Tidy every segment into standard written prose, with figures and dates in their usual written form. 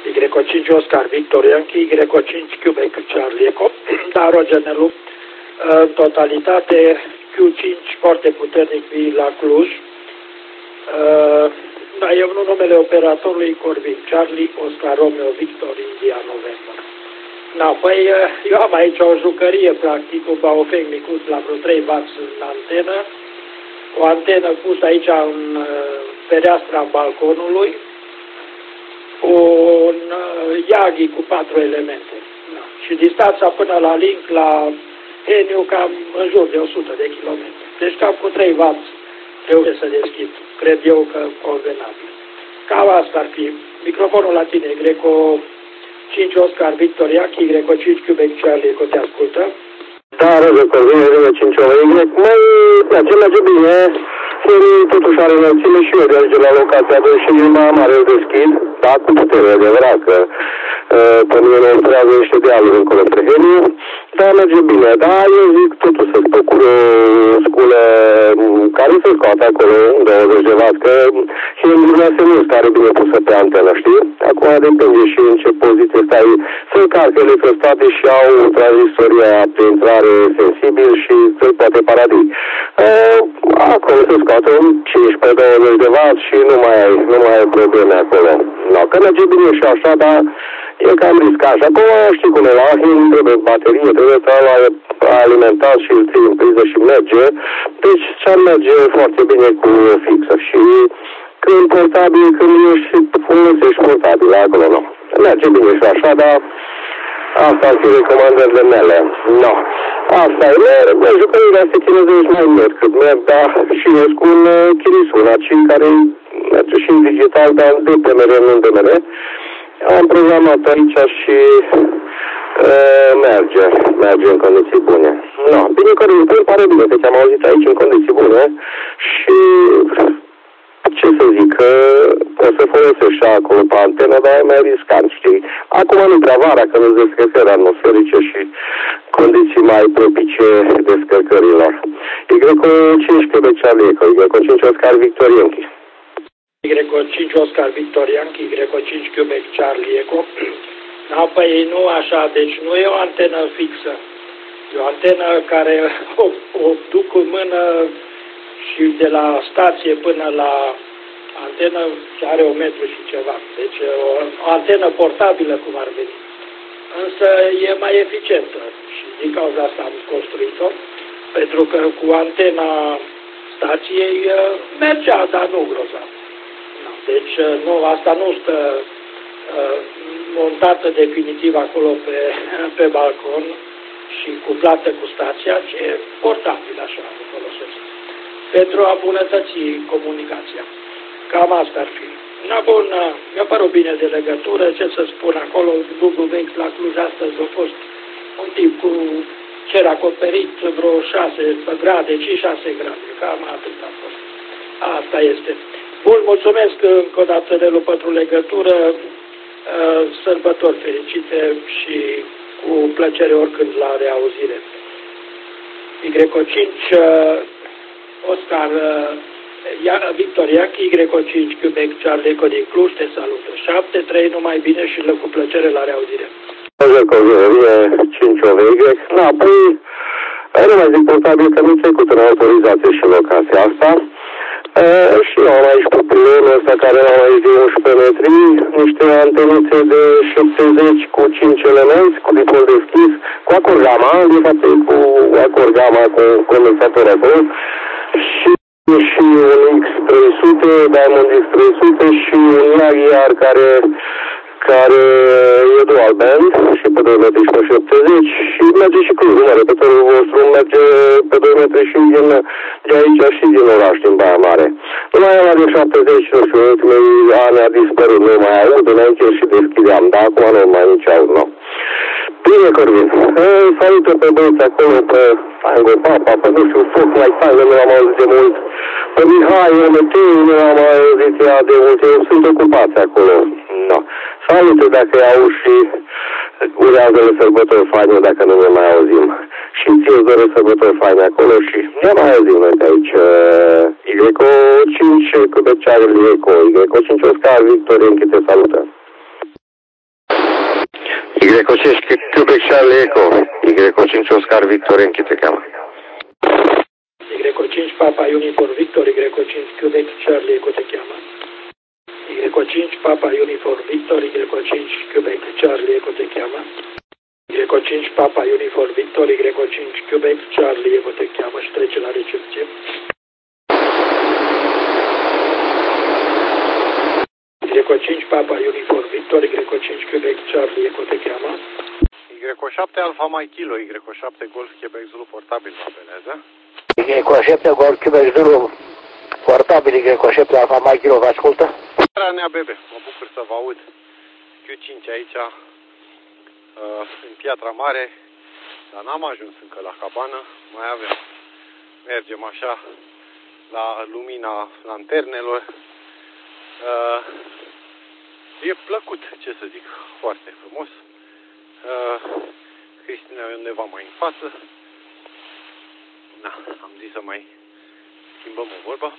Y5 Oscar Victor Yankee, Y5 Quebec Charlie Eco, Daro Genelu, în totalitate Q5 foarte puternic la Cluj. Da, eu nu numele operatorului Corvin Charlie Oscar Romeo Victor India November. Da, păi eu am aici o jucărie practic, un baofeng micuț la vreo 3 W în antenă, o antenă pusă aici în fereastra balconului, un Yagi cu 4 elemente. Da. Și distanța până la link, la Heniu, cam în jur de 100 de kilometri. Deci cam cu 3 W trebuie să deschid. Cred eu că convenabil. Cam asta ar fi. Microfonul la tine, Greco 5 Oscar Victor Yankee, Greco 5 Quebec Charlie, că te ascultă. Da, răză, Corvin, Greco 5 Oscar. Merge bine. Heniu totuși are înălțime și eu de aici la locația 2 și limba mare îl deschid. Da, cu putere, adevărat că pe mine mă întreabă niște dealuri încolo spre Heniu. Dar merge bine. Dar eu zic totuși să-ți procur o sculă care să scoată acolo 20 de W, că Heniu nu stare bine pusă pe antenă, știi? Acum depinde și în ce poziție stai. Să încarcă electrostate și au tranzistoria de intrare sensibil și să-l poate paradi. Acolo se scoate 15-20 de W și nu mai ai probleme acolo. No, că merge bine și așa, dar e cam riscat. Și acum știi cum e la Hin, trebuie baterie, trebuie să alimentat și îl ții în priză și merge. Deci ce-ar merge foarte bine cu o fixă. Și când portabil, când ești folosești portabil acolo, nu. Merge bine și așa, dar asta ar fi recomandările mele. No. Asta e, jucările astea chinezărești mai merg cât merg, dar și eu cu un Kirisuna, care merge și în digital, dar de PMR, nu în DMR. Am programat aici și merge în condiții bune. No, bine că îmi pare bine că te-am auzit aici în condiții bune și ce să zic, o să folosești și acolo pe antenă, dar e mai riscant, știi? Acum nu prea vara, că nu-ți descărcări atmosferice și condiții mai propice descărcărilor. Y5 Quebec Charlie Eco, Y5 Oscar Victor Yankee. Y5 Oscar Victor Yankee, Y5 Quebec Charlie Eco. Da, păi nu așa, deci nu e o antenă fixă. E o antenă care o duc în mână și de la stație până la antenă are 1 metru și ceva. Deci o antenă portabilă cum ar veni. Însă e mai eficientă și din cauza asta am construit-o. Pentru că cu antena stației mergea, dar nu grozav. Deci nu, asta nu stă montată definitiv acolo pe balcon și cuplată cu stația, ci e portabil așa, o folosesc. Pentru a îmbunătăți comunicația. Cam asta ar fi. Na bun, mi-a părut bine de legătură, ce să spun acolo, Google Maps la Cluj astăzi a fost un tip cu cer acoperit vreo 6 grade, 5-6 grade, cam atât a fost. Asta este. Bun, mulțumesc încă o dată, Nelu, pentru legătură, sărbători fericite și cu plăcere oricând la reauzire. Y5 Oscar Victor Yankee, Y5 Quebec Charlie Eco din Cluj, te salută. 7-3, numai bine și cu plăcere la reauzire. 5 OVY. Da, păi, nu mai zic portabil că nu trecut în autorizație și locația asta. Și eu am aici pe pilonul ăsta care am aici de 11 metri, niște antenițe de 70 cu 5 elemente, cu dipol deschis, cu acord gamma, de fapt cu acord gamma, cu condensator acolo, și un X300, Diamond X300 și un Jaguar care e dual band și pe 2 metri și pe 70 și merge și Cluj, repetătorul vostru merge pe 2 metri și de aici și din oraș, din Baia Mare. Numai ăla de 70, nu știu, ultimii ani a dispărut, nu mai aud, înainte și deschideam, dar acum nu mai nici aud, nu. Bine, Corvin, salută pe băieți acolo, pe Fango Papa, pe nu știu, Foc Like Fango, nu am auzit de mult, pe Mihai, Ometei, nu am auzit ea de mult, eu sunt ocupați acolo, no. Salute dacă iau și urează-le sărbători faine dacă nu ne mai auzim. Și ție-ți doresc sărbători faine acolo și ne mai auzim noi de aici. Y5 Quebec Charlie Eco, Y5 Oscar Victor Yankee te salută. Y5 Quebec Charlie Echo, Y5 Oscar Victor Enchi te cheamă. Y5 Papa Uniform Victor, Y5 Quebec Charlie Echo te cheamă. Y5 Papa Uniform Victor, Y5 Quebec Charlie Echo te cheamă. Y5 Papa Uniform Victor, Y5 Quebec Charlie Echo te cheamă și trece la recepție. Y5 Papa Uniform Victor, Y5 Quebec Charlie Echo te cheamă. Y7 Alfa Mai Kilo, Y7 Golf Quebec Zulu portabil vă apelează. Y7 Golf Quebec Zulu portabil, Y7 Alfa Mai Kilo vă ascultă. Nea Bebe, mă bucur să vă aud. Q5 aici, în Piatra Mare, dar n-am ajuns încă la cabană, mai avem. Mergem așa la lumina lanternelor. E plăcut, ce să zic, foarte frumos. Cristina e undeva mai în față. Na, am zis să mai schimbăm o vorbă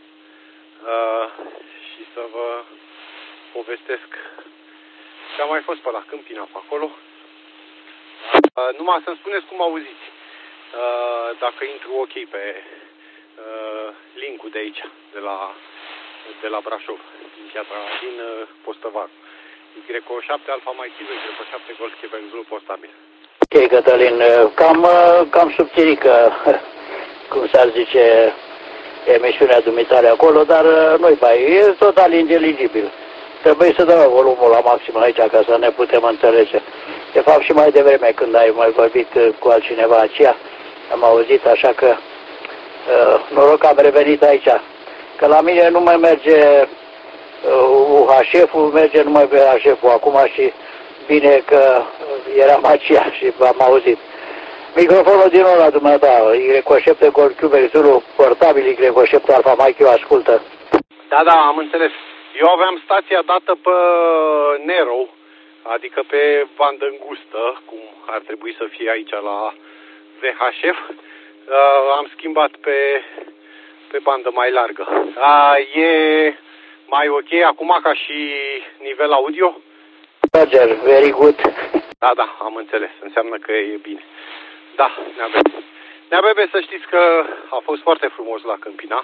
și să vă povestesc ce am mai fost pe la Câmpina pe acolo. Numai să-mi spuneți cum auziți. Dacă intru ok pe link-ul de aici, de la Brașov, din Postăvar. Y7 Alfa Mai Kilo, Y7 Golf Quebec Zulu postabil. Ok, Cătălin, cam subțirică, cum s-ar zice, emisiunea dumitare acolo, dar nu-i bai, e total inteligibil. Trebuie să dăm volumul la maxim aici ca să ne putem înțelege. De fapt și mai devreme când ai mai vorbit cu altcineva aceea, am auzit, așa că noroc că am revenit aici. Că la mine nu mai merge UHF-ul, merge numai VHF-ul acum și bine că eram aceea și v-am auzit. Microfonul din nou la dumneata, Y7 Golf Quebec Zulu portabil, Y7 Alfa Mike, ascultă. Da, am înțeles. Eu aveam stația dată pe Nero, adică pe bandă îngustă, cum ar trebui să fie aici la VHF. Am schimbat pe bandă mai largă. E mai ok acum ca și nivel audio? Roger, very good. Da, am înțeles. Înseamnă că e bine. Da, Nea Bebe, să știți că a fost foarte frumos la Câmpina.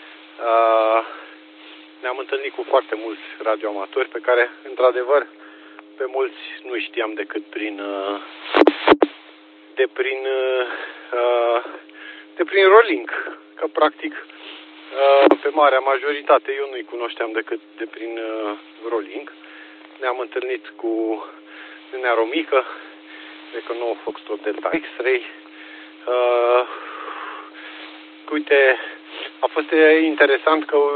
Ne-am întâlnit cu foarte mulți radioamatori pe care, într-adevăr, pe mulți nu știam decât prin rolling, că practic pe marea majoritate eu nu-i cunoșteam decât de prin rolling. Ne-am întâlnit cu Nenea Romică, de că nou Foxtrot Delta X-Ray. Uite, a fost interesant că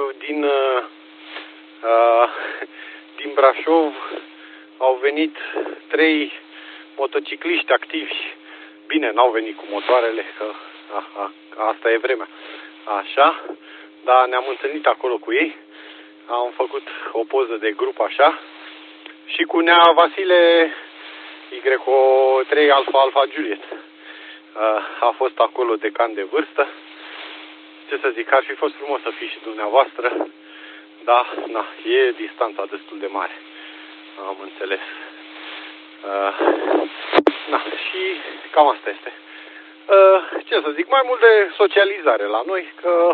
din Brașov au venit 3 motocicliști activi. Bine, n-au venit cu motoarele, că asta e vremea. Așa, dar ne-am întâlnit acolo cu ei. Am făcut o poză de grup așa. Și cu Nea Vasile Y3 Alfa Juliet. A fost acolo decan de vârstă. Ce să zic, ar fi fost frumos să fii și dumneavoastră. Da, e distanța destul de mare. Am înțeles. Și cam asta este. Ce să zic, mai mult de socializare la noi, că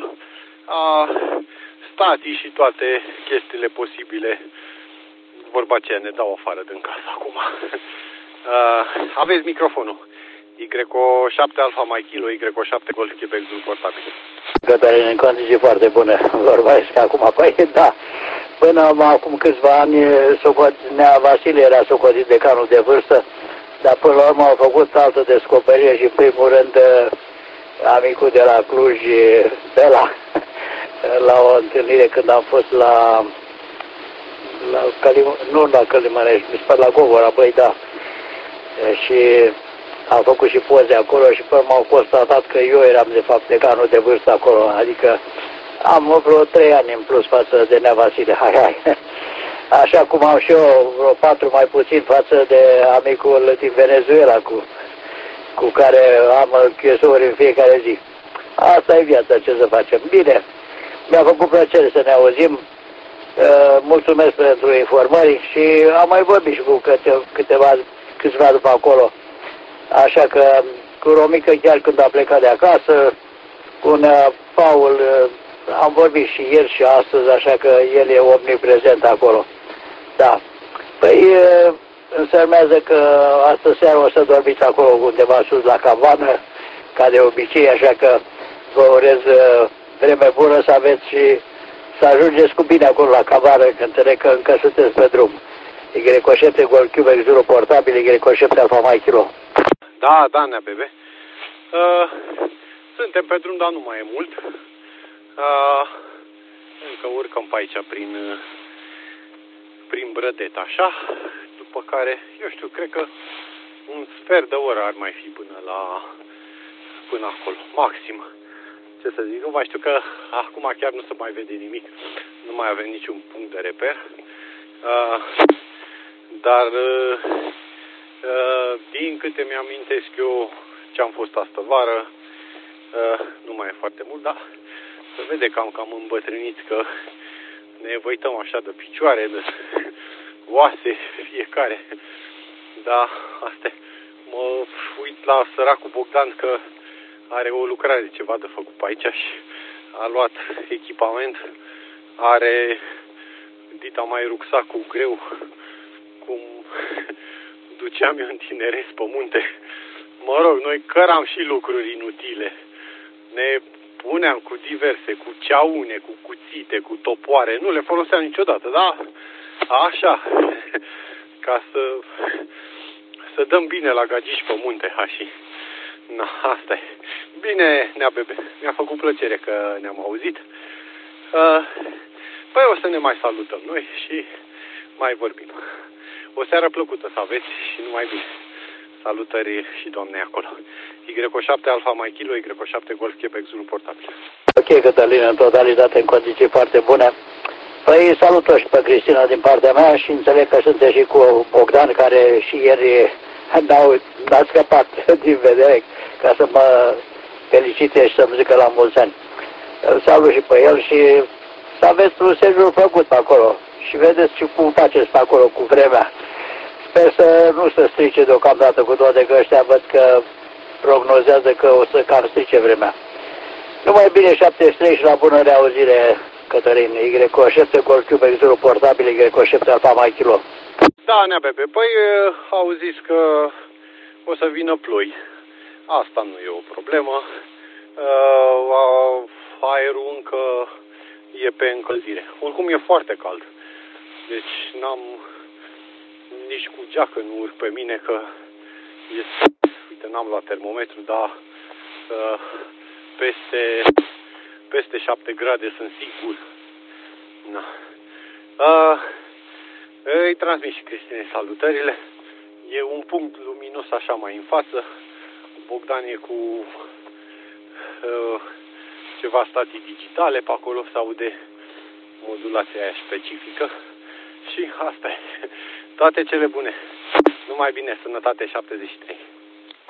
statii și toate chestiile posibile, vorba aceea, ne dau afară din casă acum. Aveți microfonul. Y7 Alfa Mai Kilo, Y7 Golf Quebec Zulu portabil. Cătălin, în condiții foarte bune, vorbesc acum. Păi da, până acum câțiva ani Nea Vasile era socotit decanul de vârstă, dar până la urmă au făcut altă descoperire și în primul rând amicul de la Cluj, la o întâlnire când am fost nu la Călimănești, mi se pare la Gogora, băi da. Și am făcut și poze acolo și până m-au constatat că eu eram de fapt decanul de vârstă acolo, adică am vreo 3 ani în plus față de Nea Vasile, hai. Așa cum am și eu vreo 4 mai puțin față de amicul din Venezuela cu care am chiesori în fiecare zi. Asta e viața, ce să facem. Bine, mi-a făcut plăcere să ne auzim. Mulțumesc pentru informări și am mai vorbit și cu câțiva după acolo. Așa că cu Romică chiar când a plecat de acasă, cu un Paul am vorbit și ieri și astăzi, așa că el e omniprezent acolo. Da. Păi însemnează că astă seară o să dormiți acolo undeva sus la cabană, ca de obicei, așa că vă urez vreme bună să aveți și să ajungeți cu bine acolo la cabană, că înțeleg că încă sunteți pe drum. Y7 Golf Quebec Zulu portabil, Y7 Alfa Mike Kilo. Da, nea bebe. Suntem pe drum, dar nu mai e mult. Încă urcăm pe aici prin Brădet, așa. După care, eu știu, cred că un sfert de oră ar mai fi până acolo, maxim. Ce să zic, nu mai știu că acum chiar nu se mai vede nimic. Nu mai avem niciun punct de reper. Dar din câte mi-amintesc eu ce am fost astă vară, nu mai e foarte mult, dar se vede că am cam îmbătrânit, că ne văităm așa de picioare, de oase fiecare. Da, asta e. Mă uit la săracul Bogdan că are o lucrare ceva de făcut pe aici și a luat echipament, are dita mai rucsacul greu, cum duceam eu în tineret pe munte. Mă rog, noi căram și lucruri inutile. Ne puneam cu diverse, cu ceaune, cu cuțite, cu topoare. Nu le foloseam niciodată, da? Așa. Ca să dăm bine la gagici pe munte, și na, asta e. Bine, nea bebe, mi-a făcut plăcere că ne-am auzit. Păi o să ne mai salutăm noi și mai vorbim. O seară plăcută să aveți și numai bine. Salutări și doamnei acolo. Y7 Alfa Mike Kilo, Y7 Golf Quebec Zulu portabil. Ok, Cătălin, în totalitate, în condiții foarte bune. Păi salut-o și pe Cristina din partea mea și înțeleg că sunteți și cu Bogdan, care și ieri n-a scăpat din vedere, ca să mă felicite și să-mi zică la mulți ani. Îl salut și pe el și să aveți un sejur făcut pe acolo. Și vedeți și cum faceți pe acolo cu vremea. Sper să nu se strice deocamdată, cu toate că ăștia văd că prognozează că o să cam strice vremea. Numai bine 73 și la bună reauzire, Cătălin. Y7 Golf Quebec Zulu portabil, Y7 Alfa Mike Kilo. Da, nea bebe, păi au zis că o să vină ploi. Asta nu e o problemă. Aerul încă e pe încălzire. Oricum e foarte cald. Deci n-am nici cu geacă nu urc pe mine, că uite, n-am luat termometru, dar peste 7 grade sunt sigur. Na. Îi transmit și Cristinei salutările. E un punct luminos așa mai în față. Bogdan e cu ceva stații digitale pe acolo, se aude modulația aia specifică. Și asta e. Toate cele bune. Numai bine, sănătate 73.